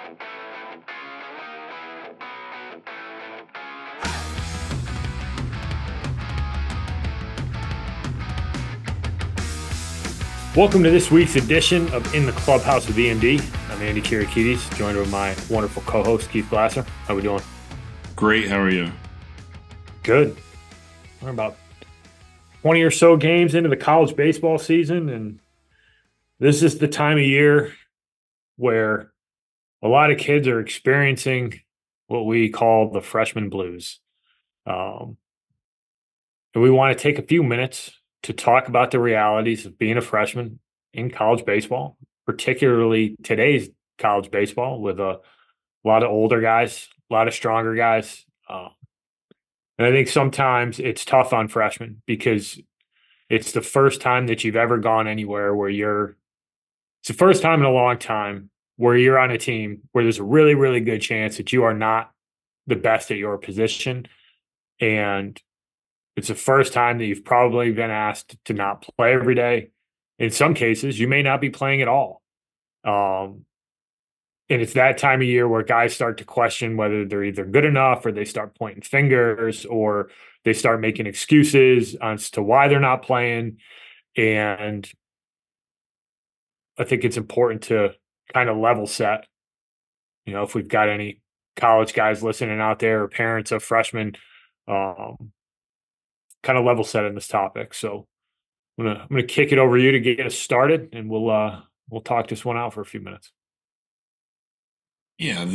Welcome to this week's edition of In the Clubhouse with EMD. I'm Andy Kirikides, joined with my wonderful co-host, Keith Glasser. How we doing? Great. How are you? Good. We're about 20 or so games into the college baseball season, and this is the time of year where a lot of kids are experiencing what we call the freshman blues. And we want to take a few minutes to talk about the realities of being a freshman in college baseball, particularly today's college baseball with a lot of older guys, a lot of stronger guys. And I think sometimes it's tough on freshmen because it's the first time that you've ever gone anywhere where it's the first time in a long time where you're on a team where there's a really, really good chance that you are not the best at your position. And it's the first time that you've probably been asked to not play every day. In some cases, you may not be playing at all. And it's that time of year where guys start to question whether they're either good enough or they start pointing fingers or they start making excuses as to why they're not playing. And I think it's important to kind of level set. You know, if we've got any college guys listening out there or parents of freshmen, kind of level set in this topic. So I'm gonna kick it over to you to get us started, and we'll talk this one out for a few minutes. Yeah,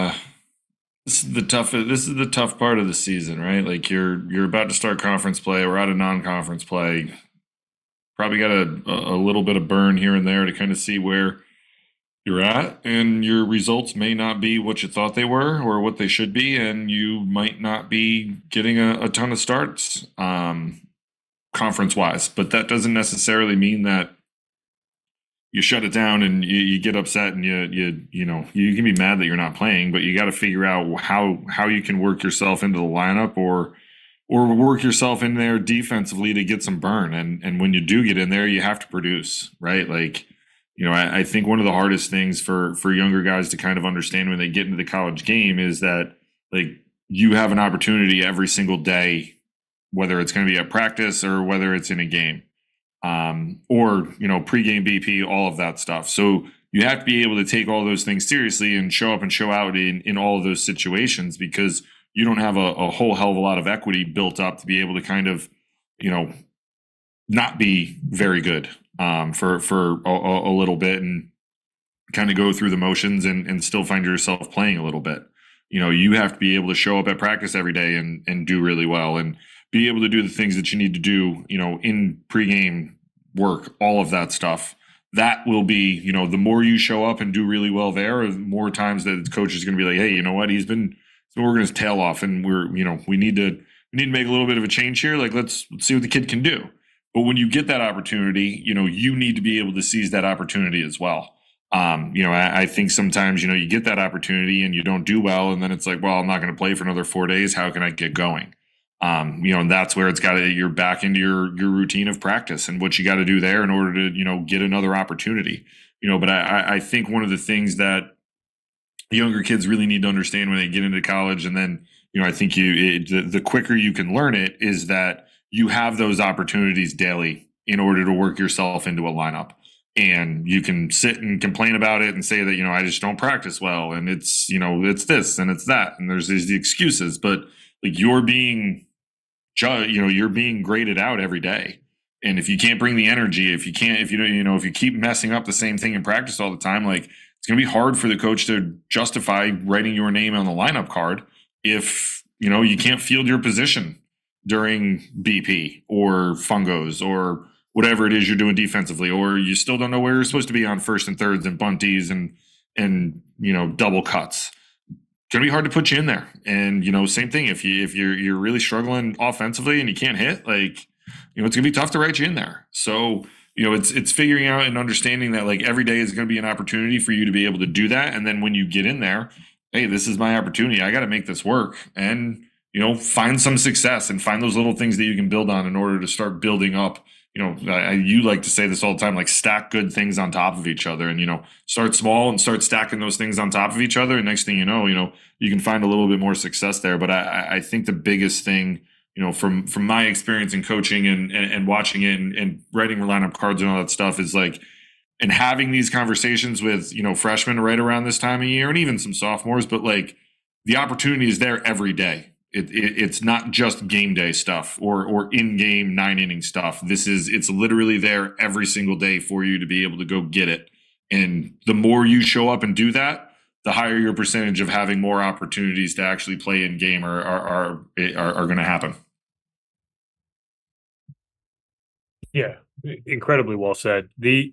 this is the tough part of the season, right? Like you're about to start conference play. We're out of non-conference play. Probably got a little bit of burn here and there to kind of see where you're at, and your results may not be what you thought they were or what they should be, and you might not be getting a ton of starts conference-wise. But that doesn't necessarily mean that you shut it down and you get upset and you can be mad that you're not playing, but you got to figure out how you can work yourself into the lineup or work yourself in there defensively to get some burn. And when you do get in there, you have to produce, right? Like, you know, I think one of the hardest things for younger guys to kind of understand when they get into the college game is that, like, you have an opportunity every single day, whether it's going to be at practice or whether it's in a game, or, you know, pregame BP, all of that stuff. So you have to be able to take all those things seriously and show up and show out in all of those situations, because you don't have a whole hell of a lot of equity built up to be able to kind of, you know, not be very good for a little bit and kind of go through the motions and still find yourself playing a little bit. You know, you have to be able to show up at practice every day and do really well and be able to do the things that you need to do, you know, in pregame work, all of that stuff. That will be, you know, the more you show up and do really well there, the more times that the coach is going to be like, hey, you know what, he's been working his tail off, and we need to make a little bit of a change here. Like, let's see what the kid can do. But when you get that opportunity, you know, you need to be able to seize that opportunity as well. You know, I think sometimes, you know, you get that opportunity and you don't do well, and then it's like, well, I'm not going to play for another 4 days. How can I get going? You know, and that's where you're back into your routine of practice and what you got to do there in order to, you know, get another opportunity. You know, but I think one of the things that younger kids really need to understand when they get into college, and then, you know, I think the quicker you can learn it, is that you have those opportunities daily in order to work yourself into a lineup. And you can sit and complain about it and say that, you know, I just don't practice well, and it's, you know, it's this and it's that, and there's these excuses, but like, you're being graded out every day. And if you can't bring the energy, if you keep messing up the same thing in practice all the time, like, it's going to be hard for the coach to justify writing your name on the lineup card if, you know, you can't field your position during BP or fungos or whatever it is you're doing defensively, or you still don't know where you're supposed to be on first and thirds and bunties and you know, double cuts. It's going to be hard to put you in there. And, you know, same thing, if you're really struggling offensively and you can't hit, like, you know, it's going to be tough to write you in there. So, you know, it's figuring out and understanding that, like, every day is going to be an opportunity for you to be able to do that. And then when you get in there, hey, this is my opportunity. I got to make this work, and, you know, find some success and find those little things that you can build on in order to start building up, you like to say this all the time, like stack good things on top of each other, and start small and start stacking those things on top of each other. And next thing you can find a little bit more success there. But I think the biggest thing, from my experience in coaching and watching it and writing lineup cards and all that stuff is like, and having these conversations with freshmen right around this time of year and even some sophomores, but like the opportunity is there every day. It's not just game day stuff or in-game 9-inning stuff. It's literally there every single day for you to be able to go get it. And the more you show up and do that, the higher your percentage of having more opportunities to actually play in game are going to happen. Yeah, incredibly well said.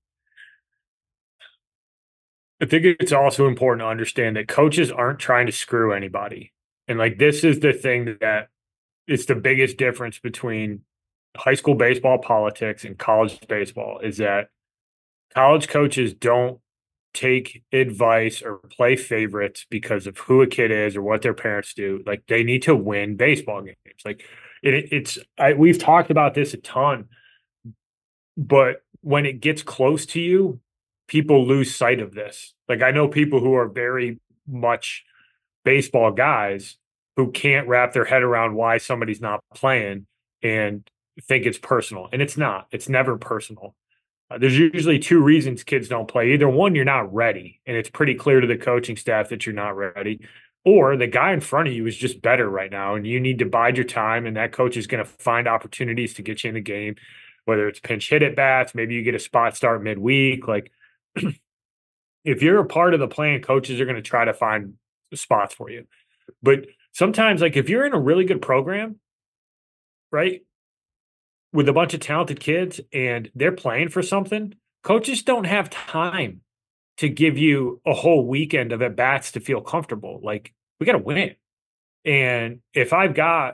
I think it's also important to understand that coaches aren't trying to screw anybody. And like this is the thing that it's the biggest difference between high school baseball politics and college baseball is that college coaches don't take advice or play favorites because of who a kid is or what their parents do. Like they need to win baseball games. Like we've talked about this a ton, but when it gets close to you, people lose sight of this. Like I know people who are very much baseball guys who can't wrap their head around why somebody's not playing and think it's personal. And it's not. It's never personal. There's usually two reasons kids don't play. Either one, you're not ready, and it's pretty clear to the coaching staff that you're not ready, or the guy in front of you is just better right now, and you need to bide your time, and that coach is going to find opportunities to get you in the game, whether it's pinch hit at bats, maybe you get a spot start midweek. Like if you're a part of the plan, coaches are going to try to find spots for you. But sometimes, like if you're in a really good program, right, with a bunch of talented kids and they're playing for something, coaches don't have time to give you a whole weekend of at bats to feel comfortable. Like we got to win. And if I've got,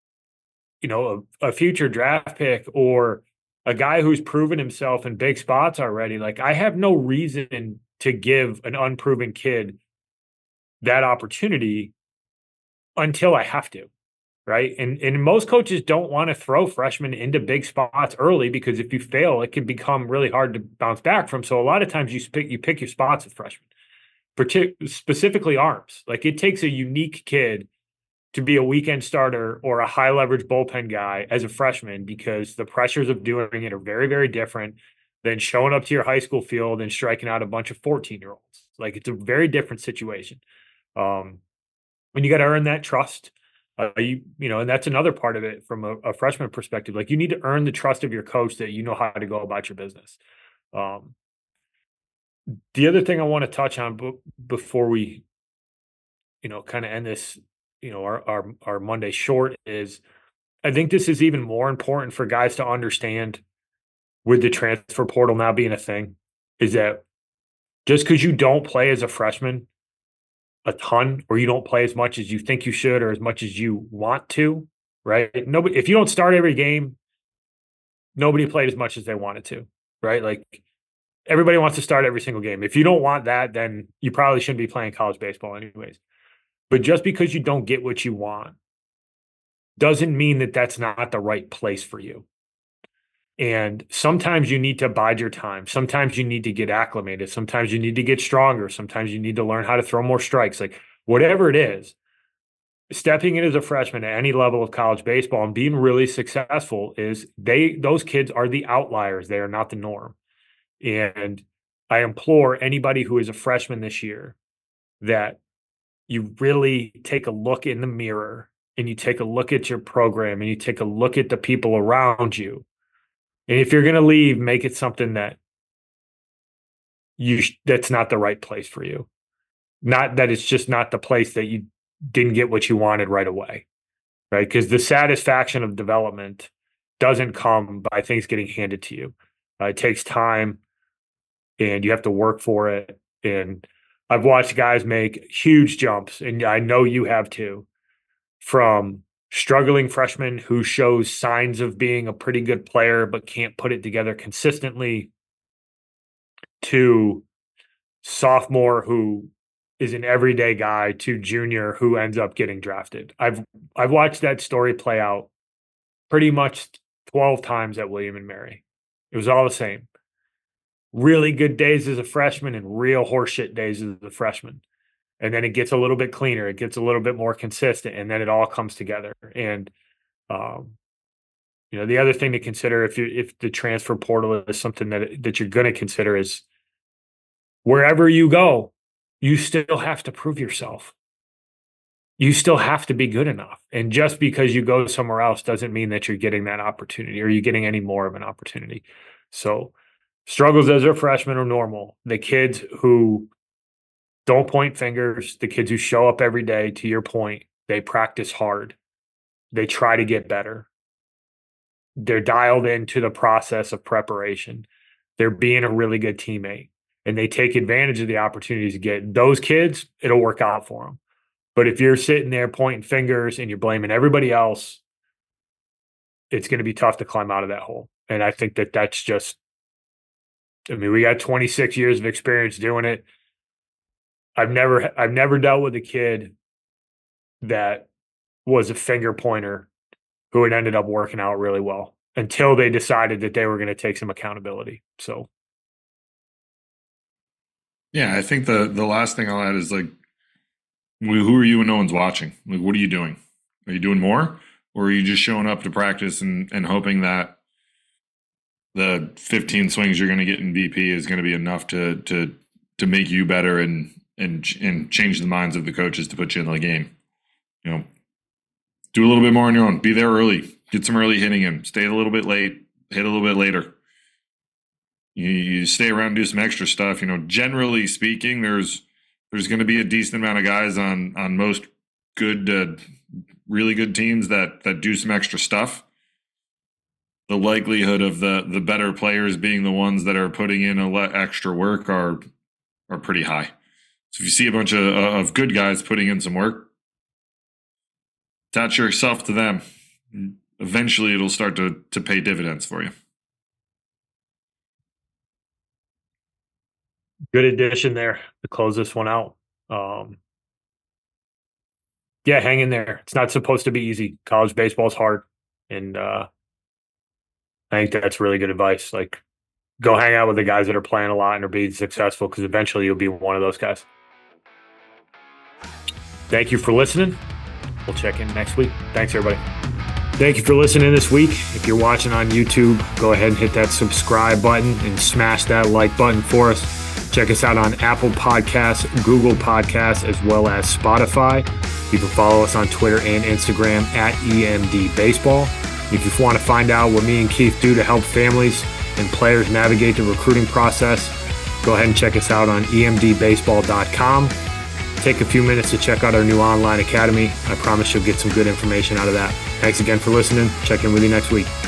a future draft pick or a guy who's proven himself in big spots already, like I have no reason to give an unproven kid that opportunity until I have to. Right. And most coaches don't want to throw freshmen into big spots early because if you fail, it can become really hard to bounce back from. So a lot of times you pick your spots with freshmen, specifically arms. Like it takes a unique kid to be a weekend starter or a high leverage bullpen guy as a freshman because the pressures of doing it are very, very different than showing up to your high school field and striking out a bunch of 14-year-olds. Like it's a very different situation. And you got to earn that trust. And that's another part of it from a freshman perspective. Like you need to earn the trust of your coach that you know how to go about your business. The other thing I want to touch on before we, kind of end this, our Monday short is I think this is even more important for guys to understand with the transfer portal now being a thing is that just because you don't play as a freshman a ton or you don't play as much as you think you should or as much as you want to, right? Nobody, if you don't start every game, nobody played as much as they wanted to, right? Like everybody wants to start every single game. If you don't want that, then you probably shouldn't be playing college baseball anyways. But just because you don't get what you want doesn't mean that that's not the right place for you. And sometimes you need to bide your time. Sometimes you need to get acclimated. Sometimes you need to get stronger. Sometimes you need to learn how to throw more strikes. Like whatever it is, stepping in as a freshman at any level of college baseball and being really successful is those kids are the outliers. They are not the norm. And I implore anybody who is a freshman this year that you really take a look in the mirror and you take a look at your program and you take a look at the people around you. And if you're going to leave, make it something that that's not the right place for you. Not that it's just not the place that you didn't get what you wanted right away, right? Because the satisfaction of development doesn't come by things getting handed to you. It takes time and you have to work for it. And I've watched guys make huge jumps, and I know you have too, from struggling freshman who shows signs of being a pretty good player but can't put it together consistently to sophomore who is an everyday guy to junior who ends up getting drafted. I've watched that story play out pretty much 12 times at William and Mary. It was all the same. Really good days as a freshman and real horseshit days as a freshman. And then it gets a little bit cleaner. It gets a little bit more consistent, and then it all comes together. And um, the other thing to consider if the transfer portal is something that you're going to consider is wherever you go, you still have to prove yourself. You still have to be good enough. And just because you go somewhere else doesn't mean that you're getting that opportunity or you're getting any more of an opportunity. So struggles as a freshman are normal. The kids who don't point fingers, the kids who show up every day, to your point, they practice hard. They try to get better. They're dialed into the process of preparation. They're being a really good teammate, and they take advantage of the opportunities to get those kids. It'll work out for them. But if you're sitting there pointing fingers and you're blaming everybody else, it's going to be tough to climb out of that hole. And I think that's just, we got 26 years of experience doing it. I've never dealt with a kid that was a finger pointer who had ended up working out really well until they decided that they were going to take some accountability. So, yeah, I think the last thing I'll add is like, who are you when no one's watching? Like, what are you doing? Are you doing more, or are you just showing up to practice and hoping that the 15 swings you're going to get in VP is going to be enough to make you better and change the minds of the coaches to put you in the game? Do a little bit more on your own. Be there early. Get some early hitting in. Stay a little bit late. Hit a little bit later. You stay around and do some extra stuff. Generally speaking, there's going to be a decent amount of guys on most good, really good teams that do some extra stuff. The likelihood of the better players being the ones that are putting in extra work are pretty high. So if you see a bunch of good guys putting in some work, attach yourself to them. Eventually, it'll start to pay dividends for you. Good addition there to close this one out. Yeah, hang in there. It's not supposed to be easy. College baseball is hard, and I think that's really good advice. Like, go hang out with the guys that are playing a lot and are being successful, because eventually you'll be one of those guys. Thank you for listening. We'll check in next week. Thanks, everybody. Thank you for listening this week. If you're watching on YouTube, go ahead and hit that subscribe button and smash that like button for us. Check us out on Apple Podcasts, Google Podcasts, as well as Spotify. You can follow us on Twitter and Instagram at EMD Baseball. If you want to find out what me and Keith do to help families and players navigate the recruiting process, go ahead and check us out on emdbaseball.com. Take a few minutes to check out our new online academy. I promise you'll get some good information out of that. Thanks again for listening. Check in with you next week.